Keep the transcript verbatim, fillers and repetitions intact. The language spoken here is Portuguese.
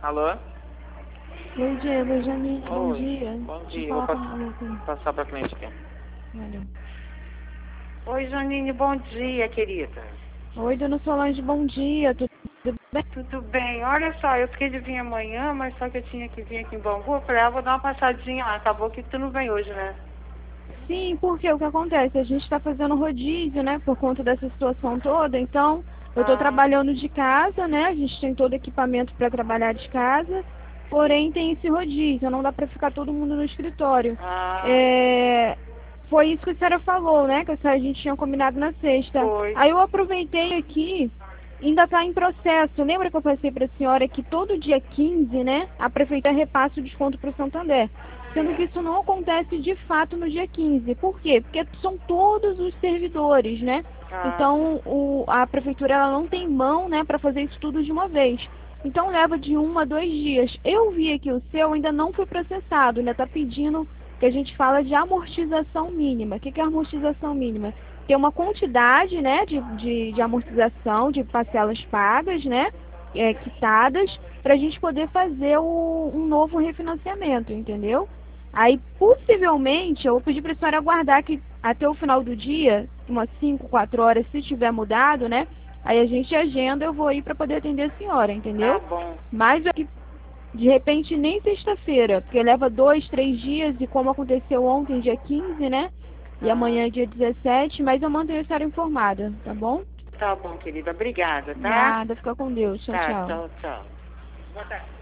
Alô? Oi, Diego, Janine, bom Oi, dia. bom Deixa eu dia. Vou falar com pass- a Maluca. passar pra cliente aqui. Valeu. Oi, Janine, bom dia, querida. Oi, dona Solange, bom dia. Tudo bem? Tudo bem? Olha só, eu fiquei de vir amanhã, mas só que eu tinha que vir aqui em Bangu. Eu falei, ah, vou dar uma passadinha lá. Acabou que tu não vem hoje, né? Sim, porque o que acontece? A gente está fazendo rodízio, né, por conta dessa situação toda. Então, eu estou Ah. trabalhando de casa, né? A gente tem todo equipamento para trabalhar de casa. Porém, tem esse rodízio, não dá para ficar todo mundo no escritório. Ah, É... Foi isso que a senhora falou, né? Que a, senhora, a gente tinha combinado na sexta. Foi. Aí eu aproveitei aqui, ainda está em processo. Lembra que eu passei para a senhora que todo dia quinze, né? A prefeitura repassa o desconto para o Santander. Sendo que isso não acontece de fato no dia quinze. Por quê? Porque são todos os servidores, né? Ah. Então o, a prefeitura ela não tem mão, né, para fazer isso tudo de uma vez. Então leva de um a dois dias. Eu vi aqui o seu ainda não foi processado, ainda está pedindo que a gente fala de amortização mínima. O que, que é amortização mínima? Tem uma quantidade, né, de, de, de amortização, de parcelas pagas, né, é, quitadas, para a gente poder fazer o, um novo refinanciamento, entendeu? Aí, possivelmente, eu vou pedir para a senhora aguardar que até o final do dia, umas cinco, quatro horas, se tiver mudado, né, aí a gente agenda, eu vou ir para poder atender a senhora, entendeu? Tá bom. Mas aqui de repente nem sexta-feira, porque leva dois, três dias, e como aconteceu ontem, dia quinze, né? E Ah. amanhã, dia dezessete, mas eu mantenho a senhora informada, tá bom? Tá bom, querida. Obrigada, tá? Nada, fica com Deus. Tchau, Tá, tchau. tchau, tchau. Boa tarde.